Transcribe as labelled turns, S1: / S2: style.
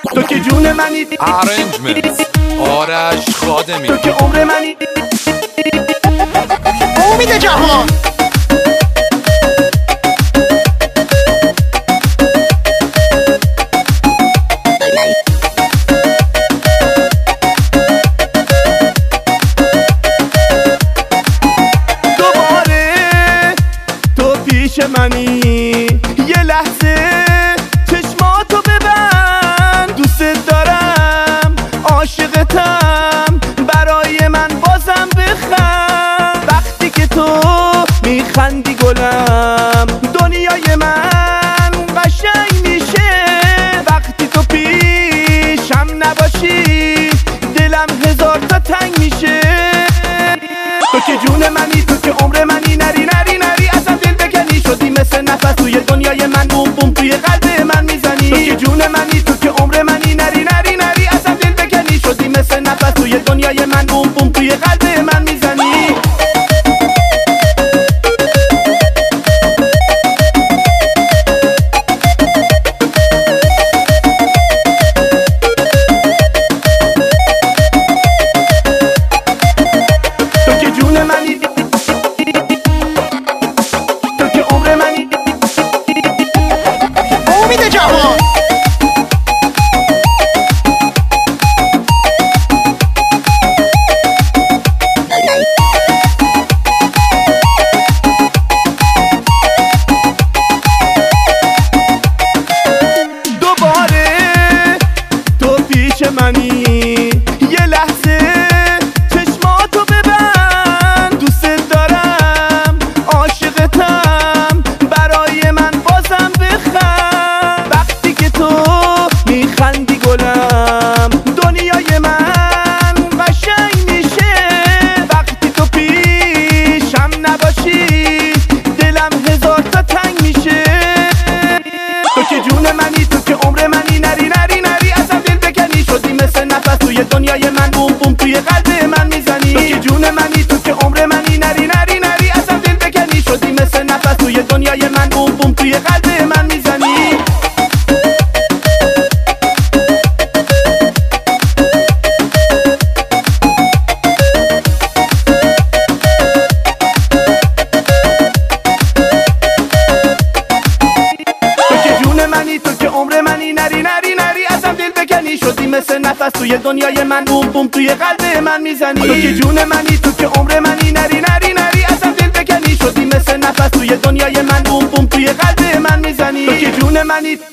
S1: تو که جون منی،
S2: ارنجمنت آرش خادمی،
S1: تو که عمر منی،
S3: امید جهان.
S1: دوباره تو پیش منی، یه لحظه چشماتو ببند، دوست دارم عاشقتم، برای من بازم بخند. وقتی که تو میخندی گلم، دنیای من قشنگ میشه. وقتی تو پیشم نباشی، دلم هزار تا تنگ میشه. تو که جون منی، تو که عمر منی، نری نری نری ازم دل بکنی. شدی مثل نفس توی دنیای من، بوم بوم توی قلب من میزنی. تو که جون منی، تو که عمر منی، نری نری نری ازم دل بکنی. شدی مثل نفس توی دنیای من، بوم بوم توی قلب من میزنی. تو که جون منی، تو که عمر منی،
S3: امید جهان.
S1: دوباره تو پیش منی، یه لحظه چشماتو ببند، دوست دارم عاشقتم، برای من بازم بخند. وقتی که تو میخندی گلم، دنیای من قشنگ میشه. وقتی تو پیشم نباشی، دلم هزار تا تنگ میشه. تو که جون منی، تو که عمر منی، نری نری نری ازم دل بکنی. شدی مثل نفس توی دنیای من، بوم بوم توی قلب من میزنی. تو که جون منی، تو که عمر منی، نری نری نری ازم دل بکنی. شدی مثل نفس توی دنیای من، بوم بوم توی قلب من میزنی. تو که جون منی، تو که عمر منی، نری نری نری ازم دل بکنی. شدی مثل نفس توی دنیای من، بوم بوم توی قلب من میزنی. تو که جون منی، تو که عمر منی، نری نری نری ازم دل بکنی. شدی مثل نفس توی دنیای من، بوم بوم توی قلب من میزنی. تو که جون منی.